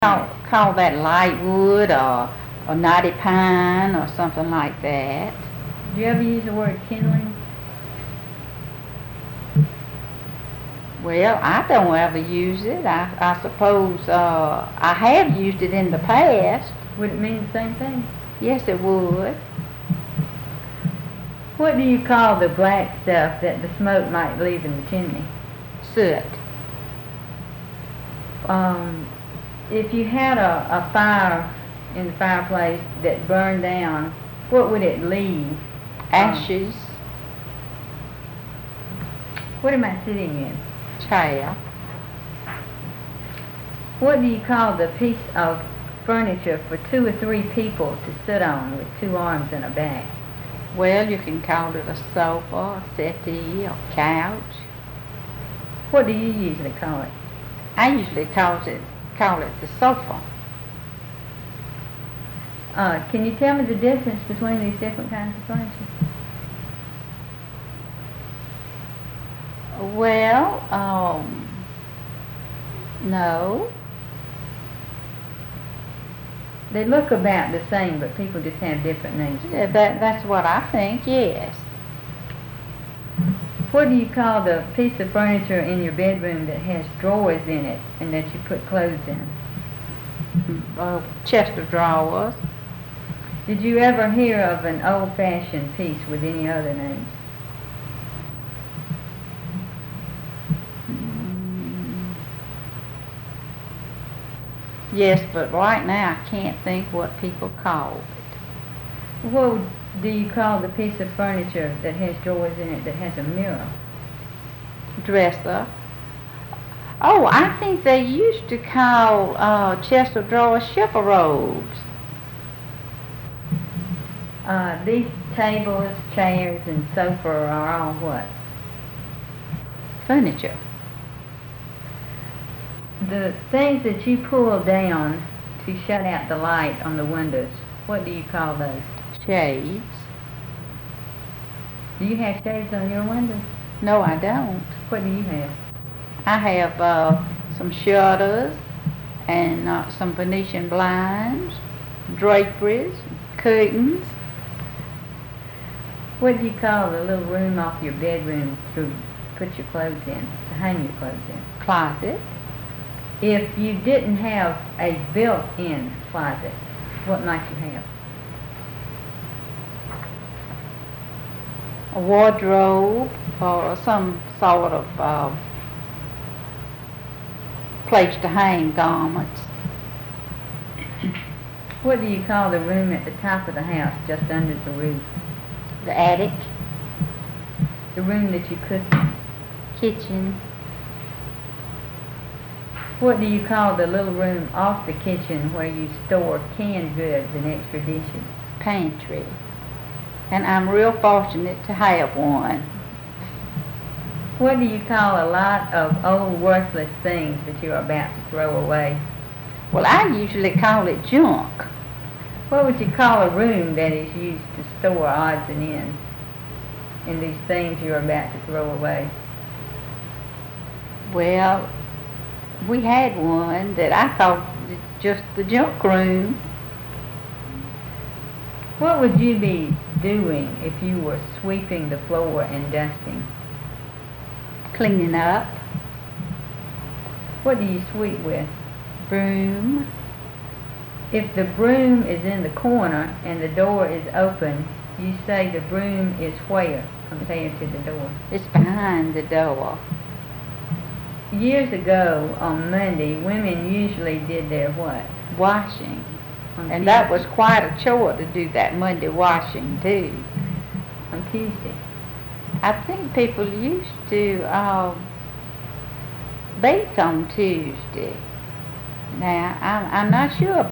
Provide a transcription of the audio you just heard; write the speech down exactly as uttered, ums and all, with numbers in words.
call, call that light wood or, or knotty pine or something like that. Do you ever use the word kindling? Well, I don't ever use it. I, I suppose uh, I have used it in the past. Would it mean the same thing? Yes, it would. What do you call the black stuff that the smoke might leave in the chimney? Soot. Um, if you had a, a fire in the fireplace that burned down, what would it leave? Ashes. Um, what am I sitting in? Chair. What do you call the piece of furniture for two or three people to sit on with two arms and a back? Well, you can call it a sofa, a settee, or couch. What do you usually call it? I usually call it call it the sofa. Uh, can you tell me the difference between these different kinds of furniture? Well, um, no. They look about the same, but people just have different names. Yeah, that, that's what I think, yes. What do you call the piece of furniture in your bedroom that has drawers in it and that you put clothes in? A chest of drawers. Did you ever hear of an old-fashioned piece with any other names? Yes, but right now I can't think what people call it. What do you call the piece of furniture that has drawers in it that has a mirror? Dresser. Oh, I think they used to call uh, chest of drawers chifforobe. Uh, these tables, chairs, and sofa are all what? Furniture. The things that you pull down to shut out the light on the windows, what do you call those? Shades. Do you have shades on your windows? No, I don't. What do you have? I have uh, some shutters and uh, some Venetian blinds, draperies, curtains. What do you call the little room off your bedroom to put your clothes in, to hang your clothes in? Closet. If you didn't have a built-in closet, what might you have? A wardrobe or some sort of uh, place to hang garments. What do you call the room at the top of the house, just under the roof? The attic. The room that you cook in? Kitchen. What do you call the little room off the kitchen where you store canned goods and extra dishes? Pantry. And I'm real fortunate to have one. What do you call a lot of old worthless things that you're about to throw away? Well, I usually call it junk. What would you call a room that is used to store odds and ends and these things you're about to throw away? Well, we had one that I called just the junk room. What would you be doing if you were sweeping the floor and dusting? Cleaning up. What do you sweep with? Broom. If the broom is in the corner and the door is open, you say the broom is where compared to the door? It's behind the door. Years ago on Monday, women usually did their what? Washing. On And that Tuesday. was quite a chore to do that Monday washing too. On Tuesday. I think people used to uh, bake on Tuesday. Now, I'm, I'm not sure